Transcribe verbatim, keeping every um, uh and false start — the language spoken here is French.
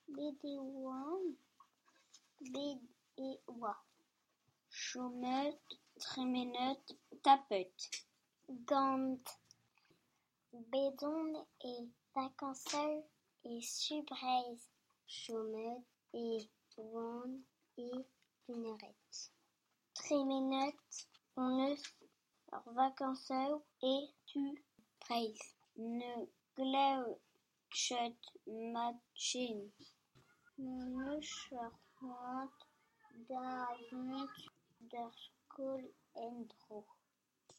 Bedouin, Bédéois. Chômeut, Tréméneut, Tapeut. Gand, Bédon et Vacanceur et Subreise. Chômeut et Wand et Luneret. Tréméneut, Onneuf, Vacanceur et Tu Preis. Ne Gleu Chut Matchin. Ne Charmant, Davunt, Der Skol Endro.